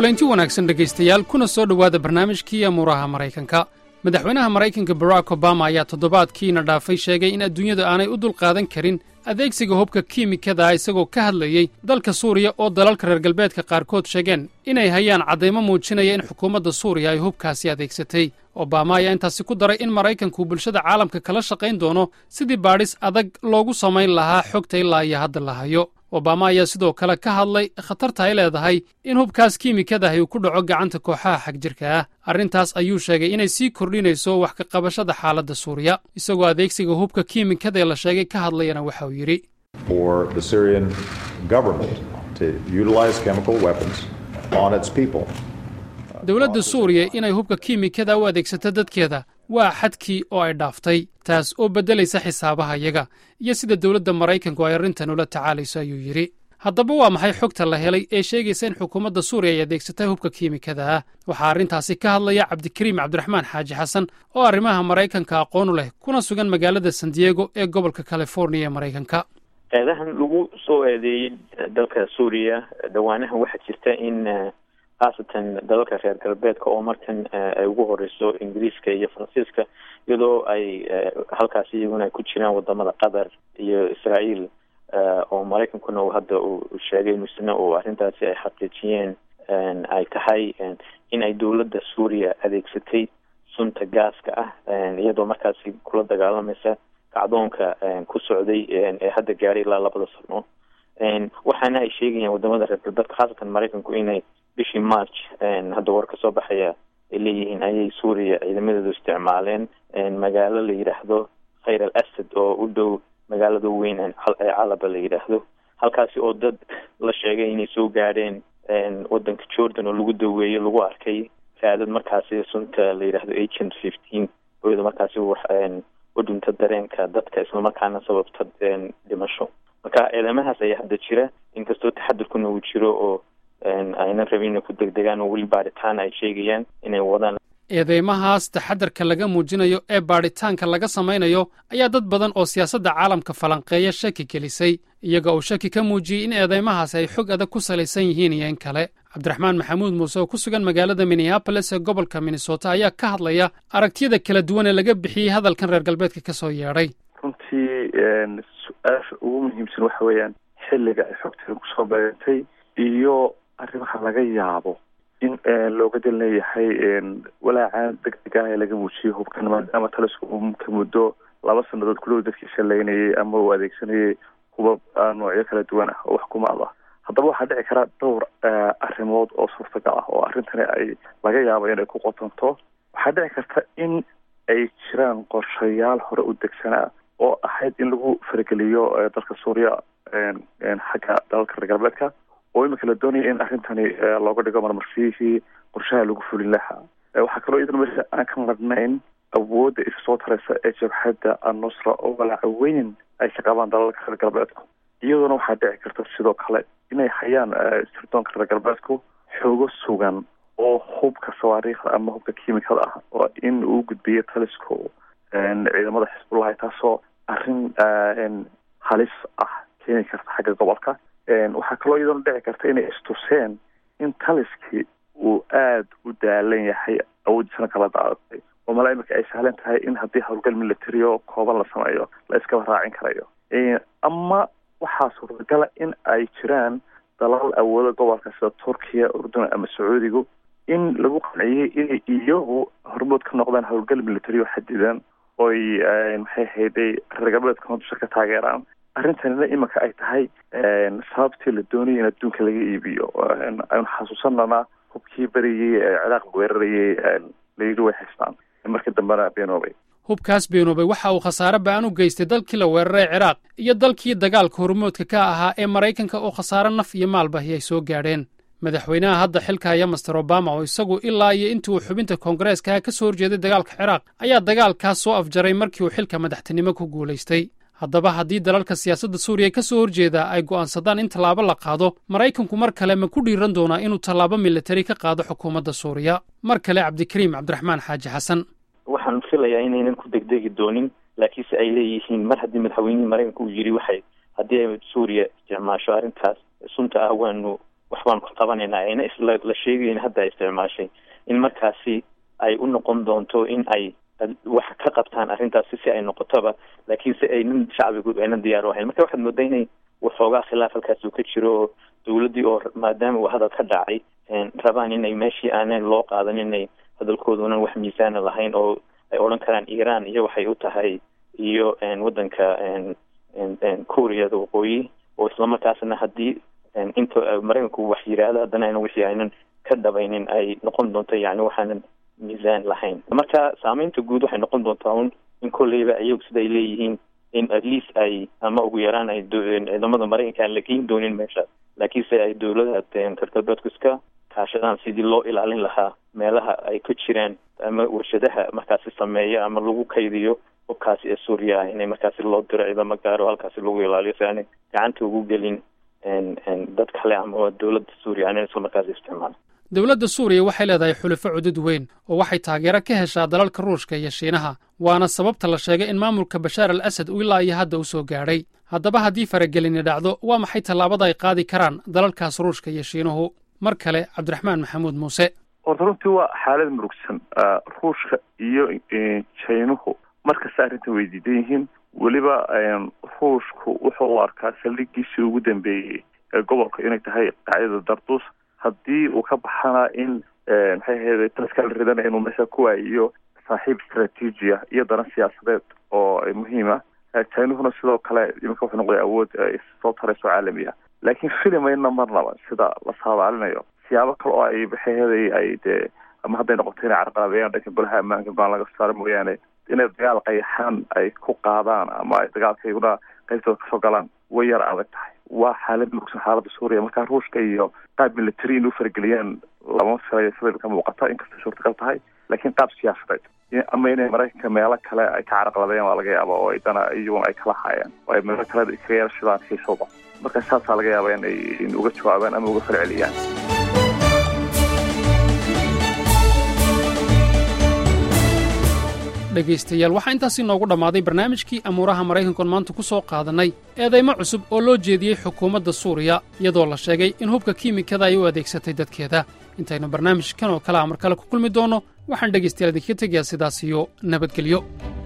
kulanti wanaagsan dhegaystayaal kuna soo dhowaada barnaamijkii amuuraha maraykanka madaxweynaha maraykanka barack obama ayaa toddobaadkiina dhaafay sheegay in adduunyadu aanay u dulqaadan karin adeegsiga hubka kiimikada ah isagoo ka hadlayey dalka suuriya oo dalalka reer galbeedka qaarkood sheegeen inay hayaan caddaymo muujinaya in xukuumadda suuriya ay hubkaasi adeegsatay obama ayaa intaasi ku daray in maraykanku bulshada caalamka kala shaqayn doono sidii baadhis adag loogu samayn lahaa xogta ilaa iyo hadda la hayo obama ayaa sidoo kale ka hadlay khatarta ay leedahay in hubkaas kiimikadahi uu ku dhaco gacanta kooxaha xagjirka ah arrintaas ayuu sheegay inay sii kordhinayso wax ka qabashada xaaladda suuriya isagoo adeegsiga hubka kiimikadae la sheegay ka hadlayana waxa uu yidhi dowladda suuriya inay hubka kiimikada u adeegsato dadkeeda waa xadkii oo ay dhaaftay taas oo beddelaysa xisaabaha iyaga iyo sida dowladda maraykanku ay arrintan ula tacaalayso ayuu yidhi haddaba waa maxay xogta la helay ee sheegaysa in xukuumadda suuriya ay adeegsatay hubka kiimikada ah waxaa arrintaasi ka hadlaya cabdikariim cabdiraxmaan xaaji xasan oo arrimaha maraykanka aqoonu leh kuna sugan magaalada san diego ee gobolka californiya ee maraykanka eedahan lagu soo eedeeyey dalka suuriya dhawaanahan waxaa jirta in khaasatan dalalka reer galbeedka oo markan ay ugu horeyso ingiriiska iyo faransiiska iyadoo ay halkaasi iyaguna ay ku jiraan wadamada qatar iyo israael oo maraykankuna hadda uu sheegay misna uu arrintaasi ay xaqiijiyeen ay tahay in ay dowladda suuriya adeegsatay sunta gaaska ah iyadoo markaasi kula dagaalamaysa kacdoonka ku socday ee hadda gaaray ilaa 2 sano waxaana ay sheegayaan wadamada reer galbeedka khaasatan maraykanku inay bishii march hadda war ka soo baxaya ay leeyihiin ayay suuriya ciidamadeedu isticmaaleen magaalo la yidhaahdo khayr al asad oo u dhow magaalada weyn ee calaba la yidhaahdo halkaasi oo dad la sheegay inay soo gaadheen wadanka jordan oo lagu daweeyo lagu arkay raadad markaasi sunta la yidhaahdo agent 15 ooyada markaasi u dhinta dareenka dadka islamarkaana sababta dhimasho marka eedamahaas ayaa hadda jira inkastoo taxadirkuna uu jiro oo ayna rabin ku degdegaan oo weli baaritaan ay sheegayaan inay wadaan eedeymahaas taxadarka laga muujinayo ee baadhitaanka laga samaynayo ayaa dad badan oo siyaasadda caalamka falanqeeya shaki gelisay iyaga uu shaki ka muujiyey in eedeymahaas ay xog adag ku salaysan yihiin iyo in kale cabdiraxmaan maxamuud muuse oo ku sugan magaalada minneapolis ee gobolka minnesota ayaa ka hadlaya aragtiyada kala duwan ee laga bixiyey hadalkan reer galbeedka ka soo yeedhay runtii su-aasha ugu muhiimsan waxa weeyaan xilliga ay xogtan kusoo beegantay iyo arrimaha laga yaabo in looga dal leeyahay walaacan degdeg ah ee laga muujiyo hubkan maadaama talisku ka muddo 2 sannadood ku dhow dadkii shalaynayay ama uu adeegsanayay hubab noocyo kala duwan ah oo wax ku maada haddaba waxaa dhici kara dhowr arrimood oo suurtagal ah oo arrintani ay laga yaabo inay ku qotonto waxaa dhici karta in ay jiraan qorshayaal hore u degsanaa oo ahayd in lagu farageliyo dalka suuriya xagga dalalka reer galbeedka oo imika la doonaya in arrintani looga dhigo marmarsiihii qorshaha lagu fulin lahaa waxaa kaloo iyadana meesha aan ka marnayn awoodda isa soo taraysa ee jabhadda annusra oo walaaca weyn ay ka qabaan dalalka reer galbeedku iyadoona waxaa dhici karta sidoo kale inay hayaan sirdoonka reer galbeedku xoogo sugan oo hubka sawaariikhda ama hubka kiimikada ah oo in uu gudbiyo talisku ciidamada xisbullahi taasoo arrin halis ah keeni karta xagga gobolka waxaa kaloo iyadana dhici karta inay istuseen in taliskii uu aada u daalan yahay awoodiisana kala daadatay oo mala imika ay sahlan tahay in haddii howlgal military oo kooban la sameeyo la iskaba raacin karayo ama waxaa suurtagala in ay jiraan dalal awooda gobolka sida turkiya urdun ama sacuudigu in lagu qanciyey inay iyagu hormood ka noqdaan howlgal military oo xadidan oy maxay hayday reer galbeedka dusha ka taageeraan arrintanina imika ay tahay sababtii la doonayay in adduunka laga iibiyo aynu xasuusanana hubkii berigii ciraaq weerarayay layidhi way haystaan markii dambena beenoobay hubkaas beenoobay waxa uu khasaare ba'an u geystay dalkii la weeraray ciraaq iyo dalkii dagaalka hormoodka ka ahaa ee maraykanka oo khasaare naf iyo maalbahi ay soo gaadheen madaxweynaha hadda xilka haya master obama oo isagu ilaa iyo intii uu xubinta koongareeskaha ka soo horjeeday dagaalka ciraaq ayaa dagaalkaas soo afjaray markii uu xilka madaxtinimo ku guulaystay haddaba haddii dalalka siyaasadda suuriya ka soo horjeeda ay go'aansadaan in tallaabo la qaado maraykanku mar kale ma ku dhiiran doonaa inuu tallaabo militari ka qaado xukuumadda suuriya mar kale cabdikariim cabdiraxmaan xaaji xasan waxaan filayaa inaynan ku degdegi doonin laakiinse ay leeyihiin mar haddii madaxweynihii maraykanka uu yidhi waxay haddii ay suuriya isticmaasho arrintaas sunta ah waxbaan ku qabanayna ayna isla la sheegayn hadda isticmaashay in markaasi ay u noqon doonto in ay wax ka qabtaan arrintaasi si ay noqotoba laakiin si aynan shacbigu aynan diyaar u ahayn marka waxaad moodaa inay waxoogaa khilaaf halkaas uu ka jiro oo dawladdii oo maadaama uu hadal ka dhacay rabaan inay meeshii aanan loo qaadan inay hadalkoodunan wax miisaana lahayn oo ay odhan karaan iiraan iyo waxay u tahay iyo waddanka kuuriyada waqooyi oo islamarkaasna haddii inta maraykanku wax yidhaahdo haddana aynan wixii aynan ka dhabaynin ay noqon doonto yacni waxaanan miisaan lahayn marka saameynta guud waxay noqon doontaa un in kolleyba iyagu sida ay leeyihiin in at least ay ama ugu yaraan ay ciidamada maraykanka aan la geyn doonin meeshaas laakiinse ay dawladaha galbeedku iska kaashadaan sidii loo ilaalin lahaa meelaha ay ku jiraan ama warshadaha markaasi sameeya ama lagu kaydiyo hubkaasi ee suuriya ah inay markaasi loo diro ciidamo gaaro halkaasi lagu ilaaliyo si aanay gacanta ugu gelin dad kale ama dawladda suuriya aanay isla markaasi isticmaalin dowladda suuriya waxay leedahay xulufo cudud weyn oo waxay taageero ka heshaa dalalka ruushka iyo shiinaha waana sababta la sheegay in maamulka bashaar al asad uu ilaa iyo hadda u soo gaadhay haddaba haddii faragelini dhacdo waa maxay tallaabada ay qaadi karaan dalalkaas ruushka iyo shiinuhu mar kale cabdiraxmaan maxamuud muuse horta runtii waa xaalad murugsan ruushka iyo jaynuhu markasta arrinta way diidan yihiin weliba ruushku wuxuu u arkaa saldhigiisii ugu dambeeyey ee gobolka inay tahay qaacidada darduus haddii uu ka baxana in maxay ahayd taskala ridana inuu meesha ku waayiyo saaxiib istraatiiji ah iyo dana siyaasadeed oo muhiima jaynuhuna sidoo kale iminka wuxuu noqday awood soo tarayso caalami ah laakiin filimayna marnaba sida la saadaalinayo siyaabo kale oo ay maxay ahayd ay dee ama hadday noqoto inay carqaladeeyaan dhanka golaha ammaanka baan laga saaro mooyaane inay dagaal qayaxaan ay ku qaadaan ama ay dagaalka iyaguna qaybtooda kasoo galaan way yar adag tahay waa xaalad murugsan xaaladda suuriya markaa ruushka iyo qaab military inuu farageliyaan lama filayo sida ka muuqata inkastay suurtagal tahay laakiin qaab siyaasadeed ama inay maraykanka meelo kale ay ka carqaladeeyaan waa laga yaaba oo dana iyaguna ay kala haayaan oo ay meelo kale iskaga yarashadaan xiisooda marka saasaa laga yaaba in uga jawaabaan ama uga falceliyaan dhegaystayaal waxaa intaasi noogu dhammaaday barnaamijkii amuuraha maraykankoon maanta ku soo qaadannay eedaymo cusub oo loo jeediyey xukuumadda suuriya iyadoo la sheegay in hubka kiimikada ay u adeegsatay dadkeeda intaynu barnaamijkan oo kale a mar kale ku kulmi doonno waxaan dhegaystayaal idinkaga tegayaa sidaas iyo nabadgelyo